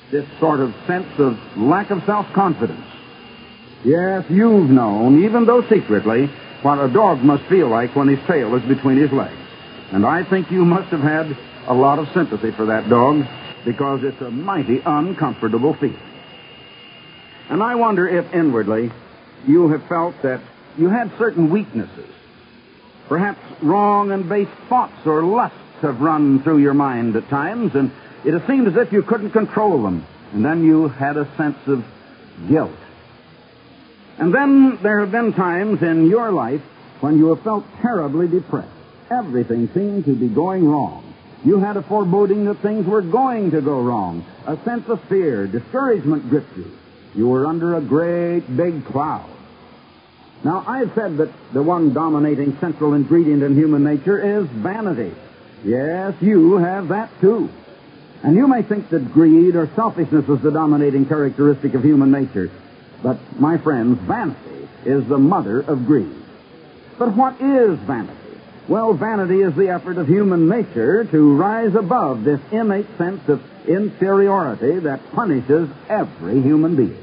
this sort of sense of lack of self-confidence. Yes, you've known, even though secretly, what a dog must feel like when his tail is between his legs. And I think you must have had a lot of sympathy for that dog, because it's a mighty uncomfortable feeling. And I wonder if inwardly you have felt that you had certain weaknesses. Perhaps wrong and base thoughts or lusts have run through your mind at times, and it has seemed as if you couldn't control them. And then you had a sense of guilt. And then there have been times in your life when you have felt terribly depressed. Everything seemed to be going wrong. You had a foreboding that things were going to go wrong. A sense of fear, discouragement gripped you. You were under a great big cloud. Now, I've said that the one dominating central ingredient in human nature is vanity. Yes, you have that too. And you may think that greed or selfishness is the dominating characteristic of human nature. But, my friends, vanity is the mother of greed. But what is vanity? Well, vanity is the effort of human nature to rise above this innate sense of inferiority that punishes every human being.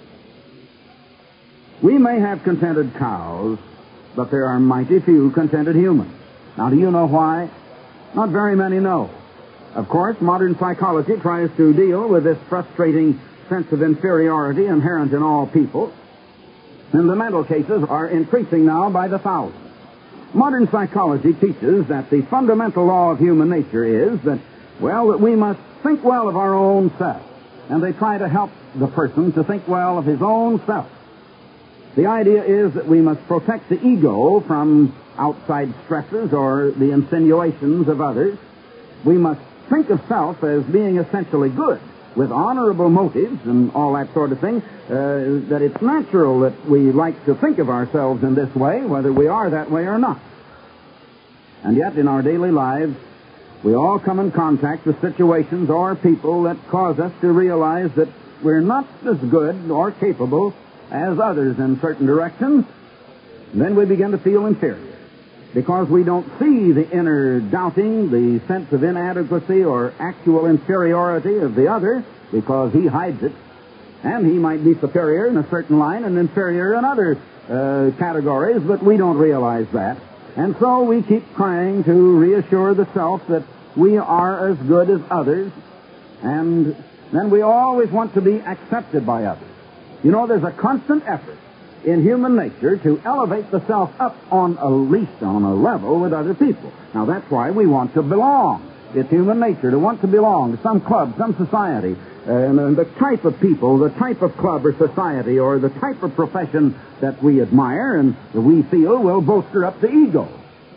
We may have contented cows, but there are mighty few contented humans. Now, do you know why? Not very many know. Of course, modern psychology tries to deal with this frustrating sense of inferiority inherent in all people, and the mental cases are increasing now by the thousands. Modern psychology teaches that the fundamental law of human nature is that we must think well of our own self, and they try to help the person to think well of his own self. The idea is that we must protect the ego from outside stresses or the insinuations of others. We must think of self as being essentially good, with honorable motives and all that sort of thing, that it's natural that we like to think of ourselves in this way, whether we are that way or not. And yet, in our daily lives, we all come in contact with situations or people that cause us to realize that we're not as good or capable as others in certain directions. And then we begin to feel inferior, because we don't see the inner doubting, the sense of inadequacy or actual inferiority of the other, because he hides it. And he might be superior in a certain line and inferior in other categories, but we don't realize that. And so we keep trying to reassure the self that we are as good as others, and then we always want to be accepted by others. You know, there's a constant effort in human nature to elevate the self up on a level with other people. Now, that's why we want to belong. It's human nature to want to belong to some club, some society. And the type of people, the type of club or society, or the type of profession that we admire and that we feel will bolster up the ego.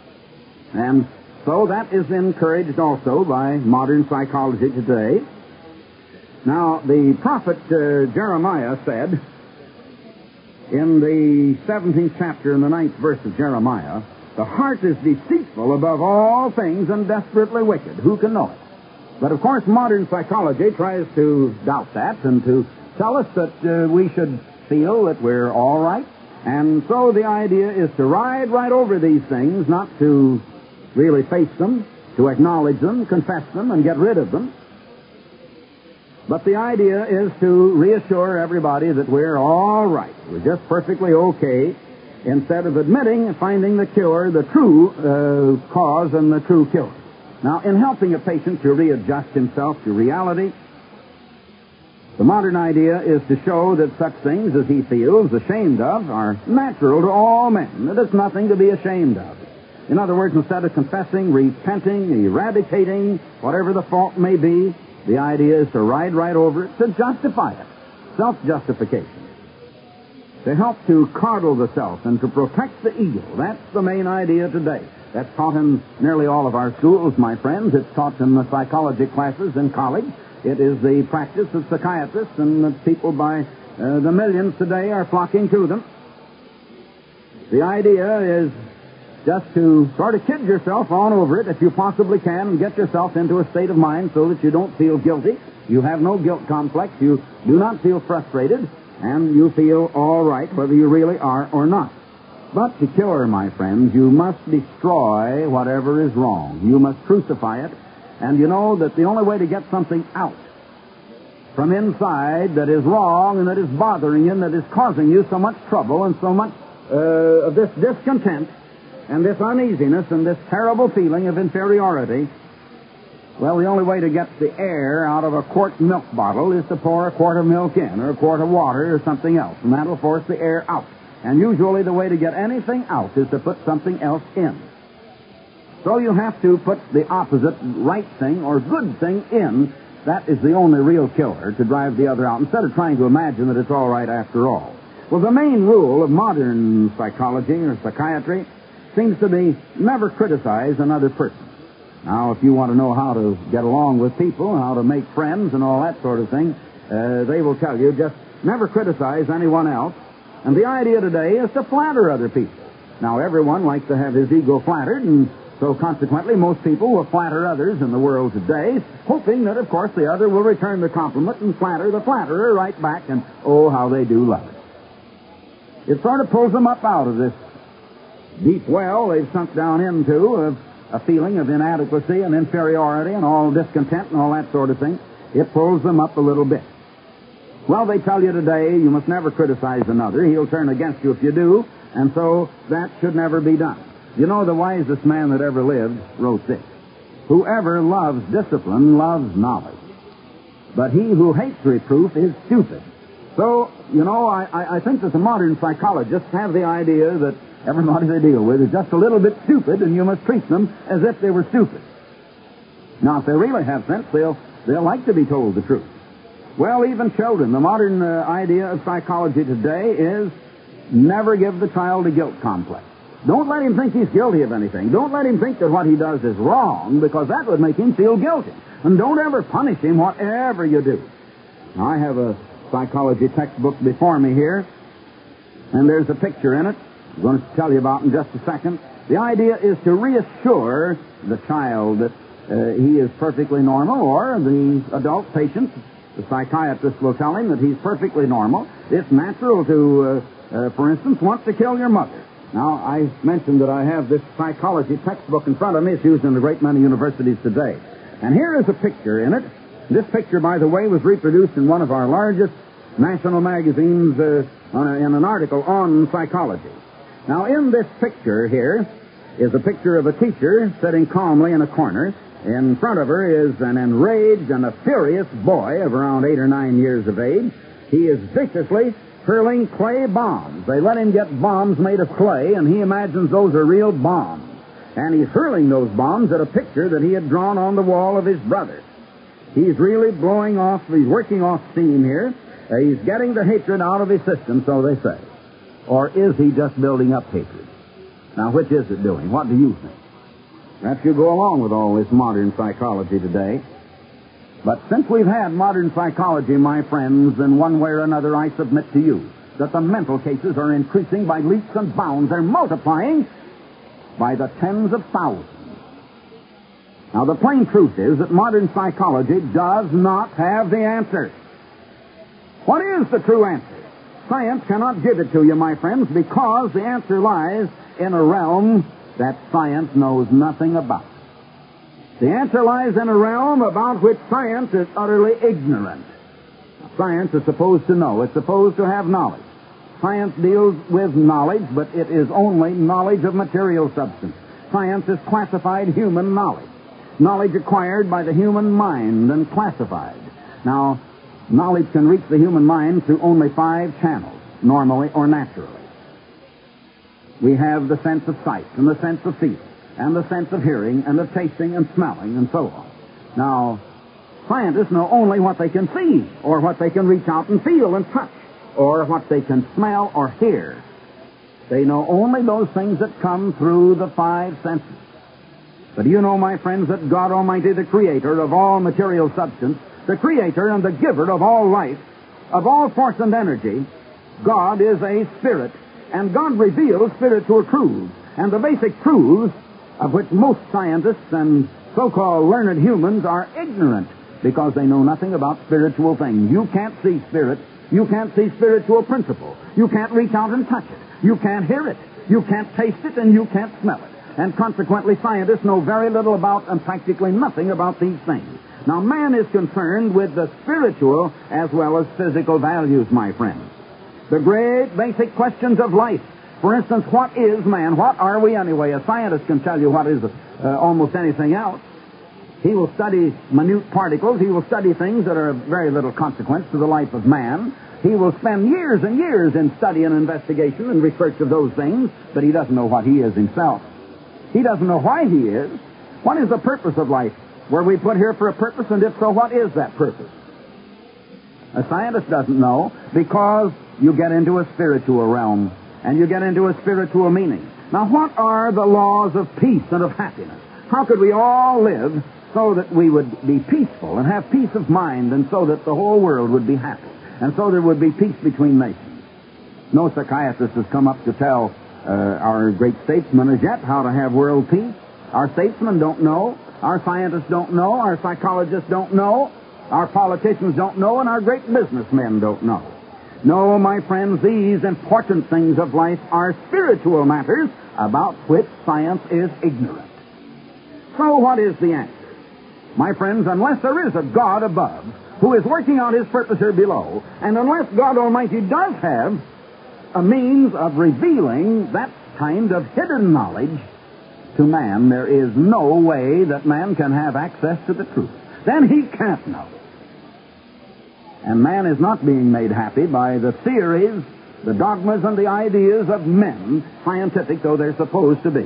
And so that is encouraged also by modern psychology today. Now, the prophet Jeremiah said, in the 17th chapter in the 9th verse of Jeremiah, the heart is deceitful above all things and desperately wicked. Who can know it? But, of course, modern psychology tries to doubt that and to tell us that we should feel that we're all right. And so the idea is to ride right over these things, not to really face them, to acknowledge them, confess them, and get rid of them. But the idea is to reassure everybody that we're all right. We're just perfectly okay, instead of admitting and finding the cure, the true cause and the true cure. Now, in helping a patient to readjust himself to reality, the modern idea is to show that such things as he feels ashamed of are natural to all men. There's nothing to be ashamed of. In other words, instead of confessing, repenting, eradicating whatever the fault may be, the idea is to ride right over it, to justify it. Self-justification. To help to coddle the self and to protect the ego. That's the main idea today. That's taught in nearly all of our schools, my friends. It's taught in the psychology classes in college. It is the practice of psychiatrists, and the people by the millions today are flocking to them. The idea is just to sort of kid yourself on over it if you possibly can and get yourself into a state of mind so that you don't feel guilty. You have no guilt complex. You do not feel frustrated, and you feel all right whether you really are or not. But to cure, my friends, you must destroy whatever is wrong. You must crucify it. And you know that the only way to get something out from inside that is wrong and that is bothering you and that is causing you so much trouble and so much of this discontent and this uneasiness and this terrible feeling of inferiority, well, the only way to get the air out of a quart milk bottle is to pour a quart of milk in, or a quart of water, or something else, and that'll force the air out. And usually the way to get anything out is to put something else in. So you have to put the opposite right thing or good thing in. That is the only real killer, to drive the other out, instead of trying to imagine that it's all right after all. Well, the main rule of modern psychology or psychiatry seems to be never criticize another person. Now, if you want to know how to get along with people, how to make friends and all that sort of thing, they will tell you just never criticize anyone else. And the idea today is to flatter other people. Now, everyone likes to have his ego flattered, and so consequently most people will flatter others in the world today, hoping that, of course, the other will return the compliment and flatter the flatterer right back, and oh, how they do love it. It sort of pulls them up out of this deep well they've sunk down into of a feeling of inadequacy and inferiority and all discontent and all that sort of thing. It pulls them up a little bit. Well, they tell you today you must never criticize another. He'll turn against you if you do, and so that should never be done. You know, the wisest man that ever lived wrote this: "Whoever loves discipline loves knowledge, but he who hates reproof is stupid." So, you know, I think that the modern psychologists have the idea that everybody they deal with is just a little bit stupid, and you must treat them as if they were stupid. Now, if they really have sense, they'll like to be told the truth. Well, even children, the modern idea of psychology today is never give the child a guilt complex. Don't let him think he's guilty of anything. Don't let him think that what he does is wrong, because that would make him feel guilty. And don't ever punish him whatever you do. Now, I have a psychology textbook before me here, and there's a picture in it I'm going to tell you about in just a second. The idea is to reassure the child that he is perfectly normal, or the adult patient, the psychiatrist will tell him that he's perfectly normal. It's natural to, for instance, want to kill your mother. Now, I mentioned that I have this psychology textbook in front of me. It's used in a great many universities today. And here is a picture in it. This picture, by the way, was reproduced in one of our largest national magazines in an article on psychology. Now, in this picture here is a picture of a teacher sitting calmly in a corner. In front of her is an enraged and a furious boy of around 8 or 9 years of age. He is viciously hurling clay bombs. They let him get bombs made of clay, and he imagines those are real bombs. And he's hurling those bombs at a picture that he had drawn on the wall of his brother. He's really blowing off, he's working off steam here. He's getting the hatred out of his system, so they say. Or is he just building up hatred? Now, which is it doing? What do you think? Perhaps you go along with all this modern psychology today. But since we've had modern psychology, my friends, in one way or another, I submit to you that the mental cases are increasing by leaps and bounds. They're multiplying by the tens of thousands. Now, the plain truth is that modern psychology does not have the answer. What is the true answer? Science cannot give it to you, my friends, because the answer lies in a realm that science knows nothing about. The answer lies in a realm about which science is utterly ignorant. Science is supposed to know. It's supposed to have knowledge. Science deals with knowledge, but it is only knowledge of material substance. Science is classified human knowledge. Knowledge acquired by the human mind and classified. Now, knowledge can reach the human mind through only 5 channels, normally or naturally. We have the sense of sight, and the sense of feeling, and the sense of hearing, and of tasting and smelling, and so on. Now, scientists know only what they can see, or what they can reach out and feel and touch, or what they can smell or hear. They know only those things that come through the 5 senses. But do you know, my friends, that God Almighty, the Creator of all material substance, the Creator and the Giver of all life, of all force and energy, God is a spirit, and God reveals spiritual truths. And the basic truths of which most scientists and so-called learned humans are ignorant, because they know nothing about spiritual things. You can't see spirit. You can't see spiritual principle. You can't reach out and touch it. You can't hear it. You can't taste it, and you can't smell it. And consequently, scientists know very little about and practically nothing about these things. Now, man is concerned with the spiritual as well as physical values, my friends. The great basic questions of life. For instance, what is man? What are we anyway? A scientist can tell you what is almost anything else. He will study minute particles. He will study things that are of very little consequence to the life of man. He will spend years and years in study and investigation and research of those things, but he doesn't know what he is himself. He doesn't know why he is. What is the purpose of life? Were we put here for a purpose, and if so, what is that purpose? A scientist doesn't know, because you get into a spiritual realm, and you get into a spiritual meaning. Now, what are the laws of peace and of happiness? How could we all live so that we would be peaceful and have peace of mind, and so that the whole world would be happy, and so there would be peace between nations? No psychiatrist has come up to tell our great statesmen as yet how to have world peace. Our statesmen don't know. Our scientists don't know. Our psychologists don't know. Our politicians don't know. And our great businessmen don't know. No, my friends, these important things of life are spiritual matters about which science is ignorant. So what is the answer? My friends, unless there is a God above who is working out his purpose here below, and unless God Almighty does have a means of revealing that kind of hidden knowledge to man, there is no way that man can have access to the truth. Then he can't know. And man is not being made happy by the theories, the dogmas, and the ideas of men, scientific though they're supposed to be.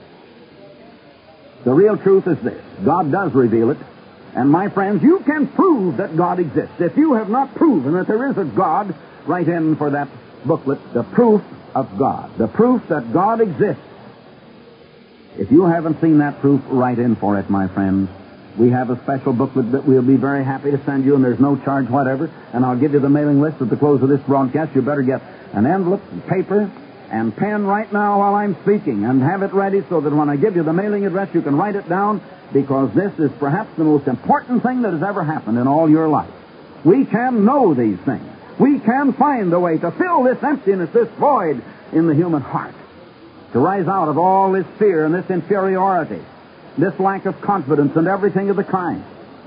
The real truth is this: God does reveal it. And my friends, you can prove that God exists. If you have not proven that there is a God, write in for that booklet, The Proof of God. The proof that God exists. If you haven't seen that proof, write in for it, my friends. We have a special booklet that we'll be very happy to send you, and there's no charge whatever. And I'll give you the mailing list at the close of this broadcast. You better get an envelope, paper, and pen right now while I'm speaking, and have it ready so that when I give you the mailing address, you can write it down, because this is perhaps the most important thing that has ever happened in all your life. We can know these things. We can find a way to fill this emptiness, this void in the human heart, to rise out of all this fear and this inferiority, this lack of confidence and everything of the kind.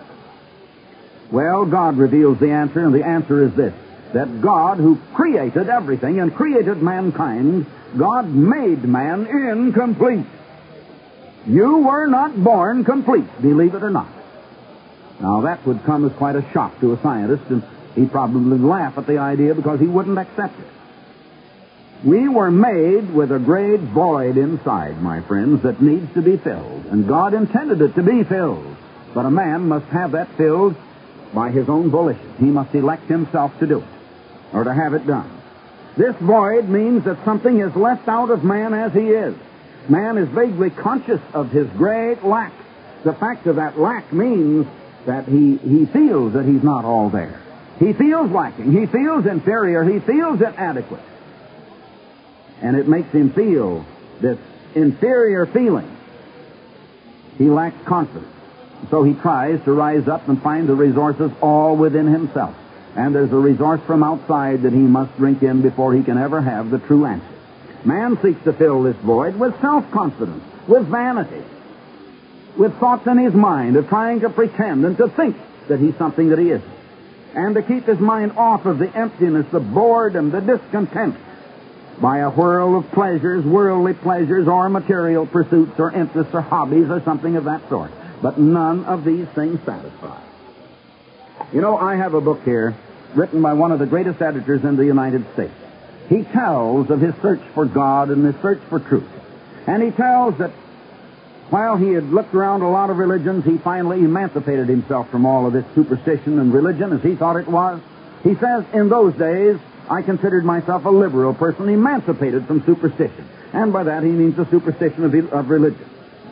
Well, God reveals the answer, and the answer is this: that God, who created everything and created mankind, God made man incomplete. You were not born complete, believe it or not. Now, that would come as quite a shock to a scientist, and he'd probably laugh at the idea because he wouldn't accept it. We were made with a great void inside, my friends, that needs to be filled. And God intended it to be filled. But a man must have that filled by his own volition. He must elect himself to do it, or to have it done. This void means that something is left out of man as he is. Man is vaguely conscious of his great lack. The fact of that lack means that he feels that he's not all there. He feels lacking. He feels inferior. He feels inadequate. And it makes him feel this inferior feeling. He lacks confidence. So he tries to rise up and find the resources all within himself. And there's a resource from outside that he must drink in before he can ever have the true answer. Man seeks to fill this void with self-confidence, with vanity, with thoughts in his mind of trying to pretend and to think that he's something that he isn't, and to keep his mind off of the emptiness, the boredom, the discontent, by a whirl of pleasures, worldly pleasures, or material pursuits, or interests, or hobbies, or something of that sort. But none of these things satisfy. You know, I have a book here written by one of the greatest editors in the United States. He tells of his search for God and his search for truth. And he tells that while he had looked around a lot of religions, he finally emancipated himself from all of this superstition and religion, as he thought it was. He says, in those days, I considered myself a liberal person, emancipated from superstition. And by that he means the superstition of religion.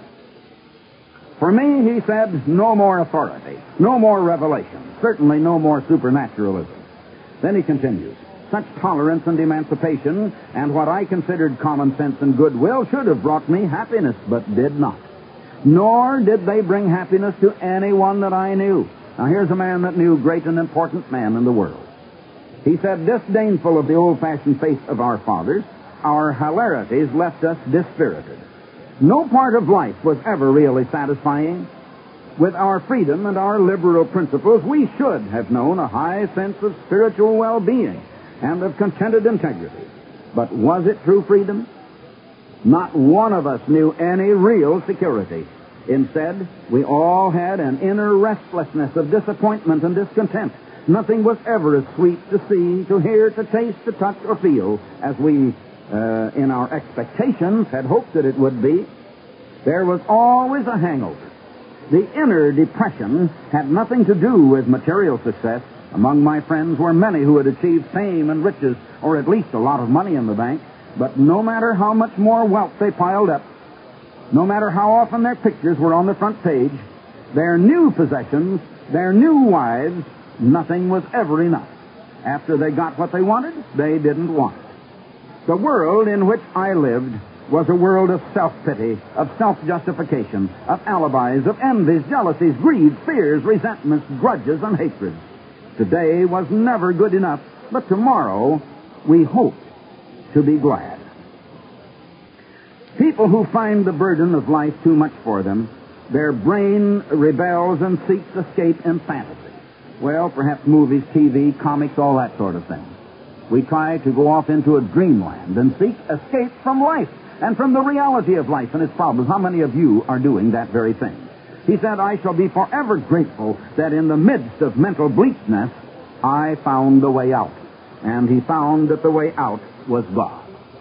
For me, he said, no more authority, no more revelation, certainly no more supernaturalism. Then he continues, such tolerance and emancipation and what I considered common sense and goodwill should have brought me happiness, but did not. Nor did they bring happiness to anyone that I knew. Now here's a man that knew great and important men in the world. He said, disdainful of the old-fashioned faith of our fathers, our hilarities left us dispirited. No part of life was ever really satisfying. with our freedom and our liberal principles, we should have known a high sense of spiritual well-being and of contented integrity. But was it true freedom? Not one of us knew any real security. Instead, we all had an inner restlessness of disappointment and discontent. Nothing was ever as sweet to see, to hear, to taste, to touch, or feel as we, in our expectations, had hoped that it would be. There was always a hangover. The inner depression had nothing to do with material success. Among my friends were many who had achieved fame and riches, or at least a lot of money in the bank. But no matter how much more wealth they piled up, no matter how often their pictures were on the front page, their new possessions, their new wives, nothing was ever enough. After they got what they wanted, they didn't want it. The world in which I lived was a world of self-pity, of self-justification, of alibis, of envies, jealousies, greed, fears, resentments, grudges, and hatreds. Today was never good enough, but tomorrow we hoped to be glad. People who find the burden of life too much for them, their brain rebels and seeks escape in fantasy. Well, perhaps movies, TV, comics, all that sort of thing. We try to go off into a dreamland and seek escape from life and from the reality of life and its problems. How many of you are doing that very thing? He said, I shall be forever grateful that in the midst of mental bleakness, I found the way out. And he found that the way out was God.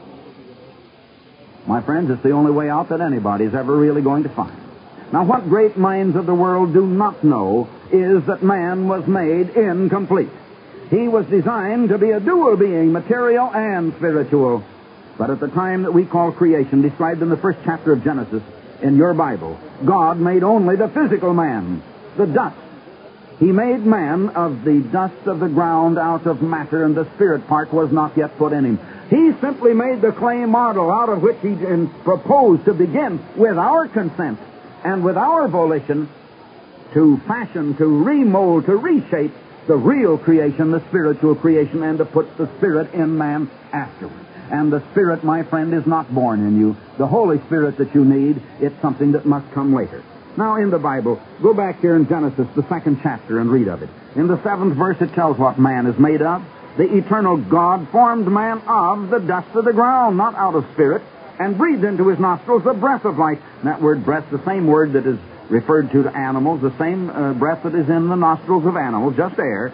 My friends, it's the only way out that anybody's ever really going to find. Now, what great minds of the world do not know is that man was made incomplete. He was designed to be a dual being, material and spiritual. But at the time that we call creation, described in the first chapter of Genesis in your Bible, God made only the physical man, the dust. He made man of the dust of the ground out of matter, and the spirit part was not yet put in him. He simply made the clay model out of which he proposed to begin, with our consent and with our volition, to fashion, to remold, to reshape the real creation, the spiritual creation, and to put the Spirit in man afterward. And the Spirit, my friend, is not born in you. The Holy Spirit that you need, it's something that must come later. Now, in the Bible, go back here in Genesis, the 2nd chapter, and read of it. In the 7th verse, it tells what man is made of. The eternal God formed man of the dust of the ground, not out of spirit, and breathed into his nostrils the breath of life. And that word breath, the same word that is referred to animals, the same breath that is in the nostrils of animals, just air.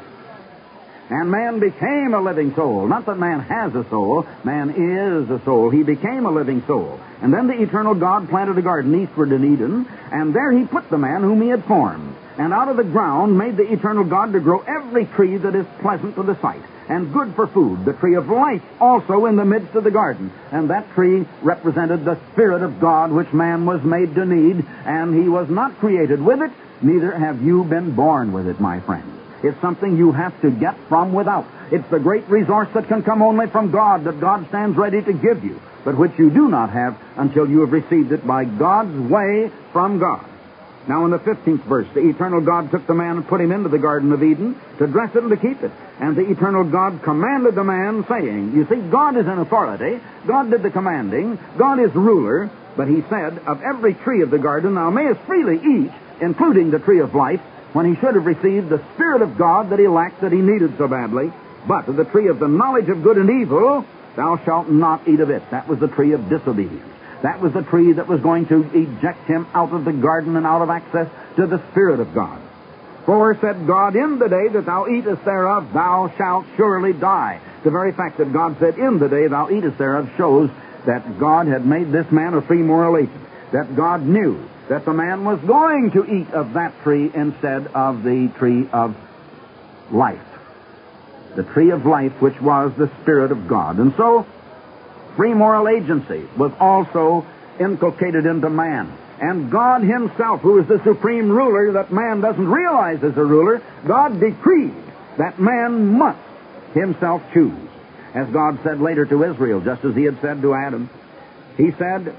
And man became a living soul. Not that man has a soul. Man is a soul. He became a living soul. And then the eternal God planted a garden eastward in Eden, and there he put the man whom he had formed. And out of the ground made the eternal God to grow every tree that is pleasant to the sight and good for food, the tree of life also in the midst of the garden. And that tree represented the Spirit of God, which man was made to need, and he was not created with it, neither have you been born with it, my friends. It's something you have to get from without. It's the great resource that can come only from God, that God stands ready to give you, but which you do not have until you have received it by God's way from God. Now, in the 15th verse, the eternal God took the man and put him into the Garden of Eden to dress it and to keep it. And the eternal God commanded the man, saying, you see, God is in authority. God did the commanding. God is ruler. But he said, of every tree of the garden thou mayest freely eat, including the tree of life, when he should have received the Spirit of God that he lacked, that he needed so badly. But of the tree of the knowledge of good and evil, thou shalt not eat of it. That was the tree of disobedience. That was the tree that was going to eject him out of the garden and out of access to the Spirit of God. For, said God, in the day that thou eatest thereof, thou shalt surely die. The very fact that God said, in the day thou eatest thereof, shows that God had made this man a free moral agent. That God knew that the man was going to eat of that tree instead of the tree of life. The tree of life, which was the Spirit of God. And so, free moral agency was also inculcated into man. And God himself, who is the supreme ruler that man doesn't realize is a ruler, God decreed that man must himself choose. As God said later to Israel, just as he had said to Adam, he said,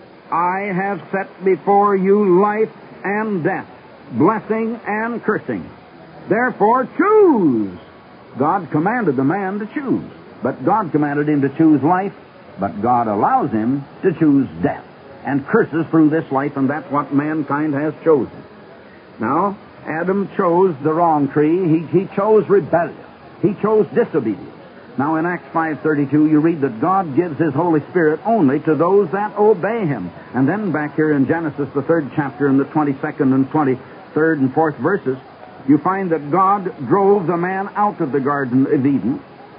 I have set before you life and death, blessing and cursing. Therefore choose. God commanded the man to choose. But God commanded him to choose life, but God allows him to choose death and curses through this life, and that's what mankind has chosen. Now, Adam chose the wrong tree. He chose rebellion. He chose disobedience. Now, in Acts 5:32, you read that God gives His Holy Spirit only to those that obey Him. And then back here in Genesis, the 3rd chapter, in the 22nd and 23rd and 4th verses, you find that God drove the man out of the Garden of Eden.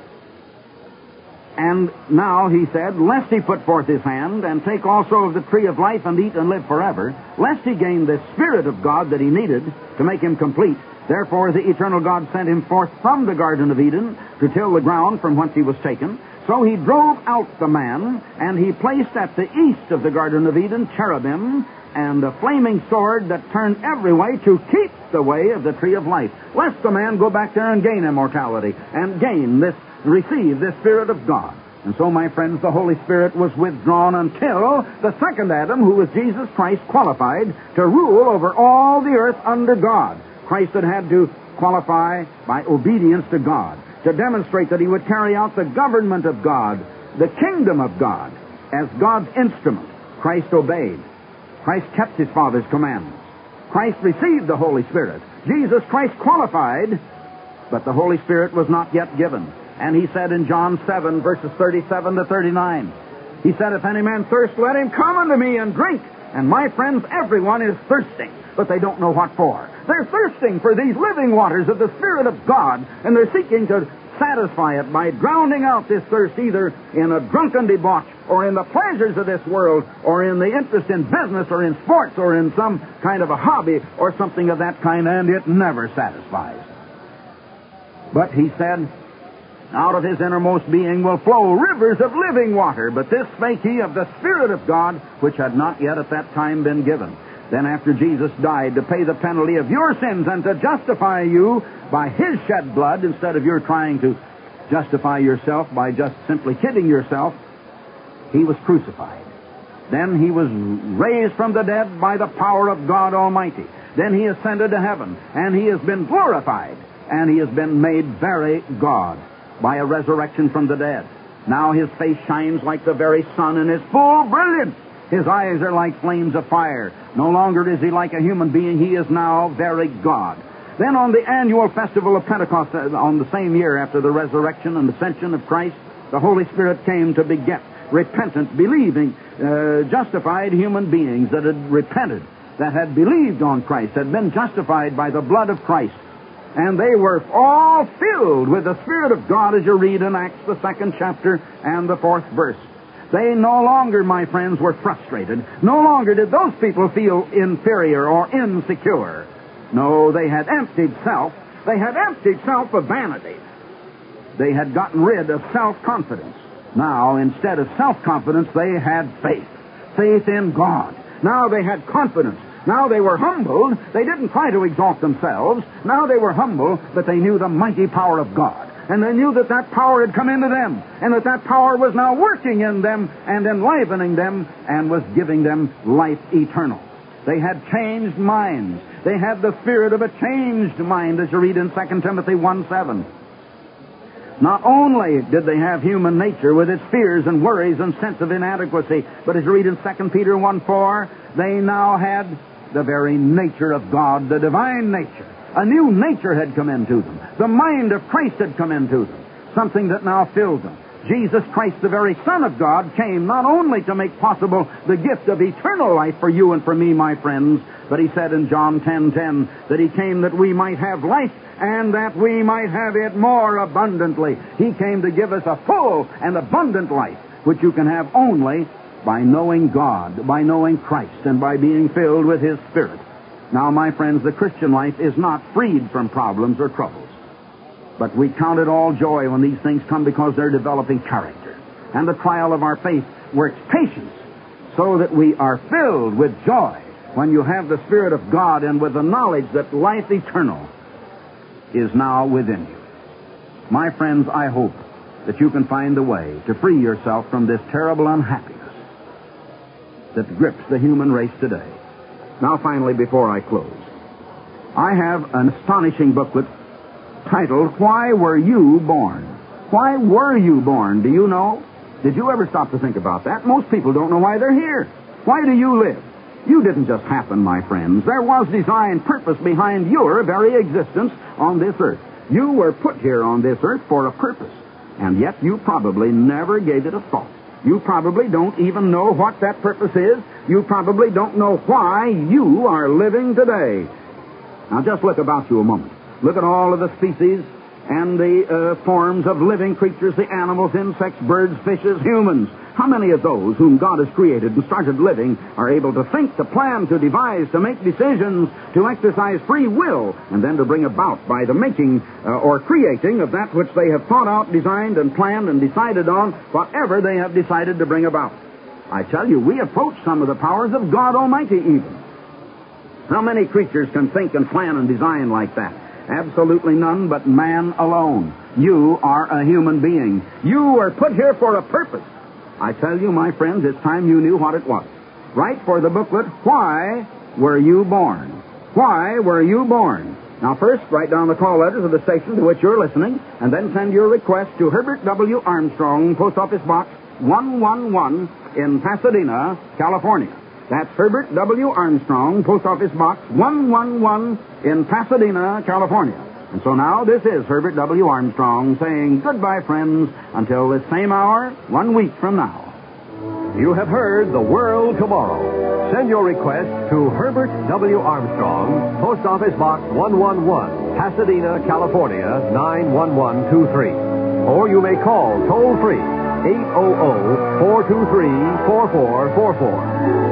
And now, he said, lest he put forth his hand and take also of the tree of life and eat and live forever, lest he gain the Spirit of God that he needed to make him complete. Therefore, the eternal God sent him forth from the Garden of Eden to till the ground from whence he was taken. So he drove out the man, and he placed at the east of the Garden of Eden cherubim and a flaming sword that turned every way to keep the way of the tree of life, lest the man go back there and gain immortality and receive this Spirit of God. And so, my friends, the Holy Spirit was withdrawn until the second Adam, who was Jesus Christ, qualified to rule over all the earth under God. Christ had to qualify by obedience to God, to demonstrate that he would carry out the government of God, the kingdom of God, as God's instrument. Christ obeyed. Christ kept his Father's commandments. Christ received the Holy Spirit. Jesus Christ qualified, but the Holy Spirit was not yet given. And he said in John 7, verses 37 to 39, he said, if any man thirst, let him come unto me and drink. And my friends, everyone is thirsting, but they don't know what for. They're thirsting for these living waters of the Spirit of God, and they're seeking to satisfy it by drowning out this thirst either in a drunken debauch or in the pleasures of this world or in the interest in business or in sports or in some kind of a hobby or something of that kind, and it never satisfies. But he said, out of his innermost being will flow rivers of living water. But this spake he of the Spirit of God, which had not yet at that time been given. Then after Jesus died to pay the penalty of your sins and to justify you by his shed blood, instead of your trying to justify yourself by just simply kidding yourself, he was crucified. Then he was raised from the dead by the power of God Almighty. Then he ascended to heaven, and he has been glorified, and he has been made very God by a resurrection from the dead. Now his face shines like the very sun in his full brilliance. His eyes are like flames of fire. No longer is he like a human being. He is now very God. Then on the annual festival of Pentecost, on the same year after the resurrection and ascension of Christ, the Holy Spirit came to beget repentant, believing, justified human beings that had repented, that had believed on Christ, had been justified by the blood of Christ. And they were all filled with the Spirit of God, as you read in Acts, the 2nd chapter and the 4th verse. They no longer, my friends, were frustrated. No longer did those people feel inferior or insecure. No, they had emptied self. They had emptied self of vanity. They had gotten rid of self-confidence. Now, instead of self-confidence, they had faith. Faith in God. Now they had confidence. Now they were humbled. They didn't try to exalt themselves. Now they were humble, but they knew the mighty power of God. And they knew that that power had come into them, and that that power was now working in them and enlivening them and was giving them life eternal. They had changed minds. They had the spirit of a changed mind, as you read in 2 Timothy 1:7. Not only did they have human nature with its fears and worries and sense of inadequacy, but as you read in 2 Peter 1:4, they now had the very nature of God, the divine nature. A new nature had come into them. The mind of Christ had come into them, something that now filled them. Jesus Christ, the very Son of God, came not only to make possible the gift of eternal life for you and for me, my friends, but he said in John 10:10 that he came that we might have life and that we might have it more abundantly. He came to give us a full and abundant life, which you can have only by knowing God, by knowing Christ, and by being filled with his Spirit. Now, my friends, the Christian life is not freed from problems or troubles. But we count it all joy when these things come, because they're developing character. And the trial of our faith works patience, so that we are filled with joy when you have the Spirit of God and with the knowledge that life eternal is now within you. My friends, I hope that you can find a way to free yourself from this terrible unhappiness that grips the human race today. Now, finally, before I close, I have an astonishing booklet titled, Why Were You Born? Why were you born? Do you know? Did you ever stop to think about that? Most people don't know why they're here. Why do you live? You didn't just happen, my friends. There was design, purpose behind your very existence on this earth. You were put here on this earth for a purpose, and yet you probably never gave it a thought. You probably don't even know what that purpose is. You probably don't know why you are living today. Now just look about you a moment. Look at all of the species and the forms of living creatures, the animals, insects, birds, fishes, humans. How many of those whom God has created and started living are able to think, to plan, to devise, to make decisions, to exercise free will, and then to bring about by the making or creating of that which they have thought out, designed, and planned, and decided on, whatever they have decided to bring about? I tell you, we approach some of the powers of God Almighty even. How many creatures can think and plan and design like that? Absolutely none but man alone. You are a human being. You were put here for a purpose. I tell you, my friends, it's time you knew what it was. Write for the booklet, Why Were You Born? Why were you born? Now, first, write down the call letters of the station to which you're listening, and then send your request to Herbert W. Armstrong, Post Office Box 111 in Pasadena, California. That's Herbert W. Armstrong, Post Office Box 111 in Pasadena, California. And so now, this is Herbert W. Armstrong saying goodbye, friends, until this same hour, 1 week from now. You have heard The World Tomorrow. Send your request to Herbert W. Armstrong, Post Office Box 111, Pasadena, California, 91123. Or you may call toll-free, 800-423-4444.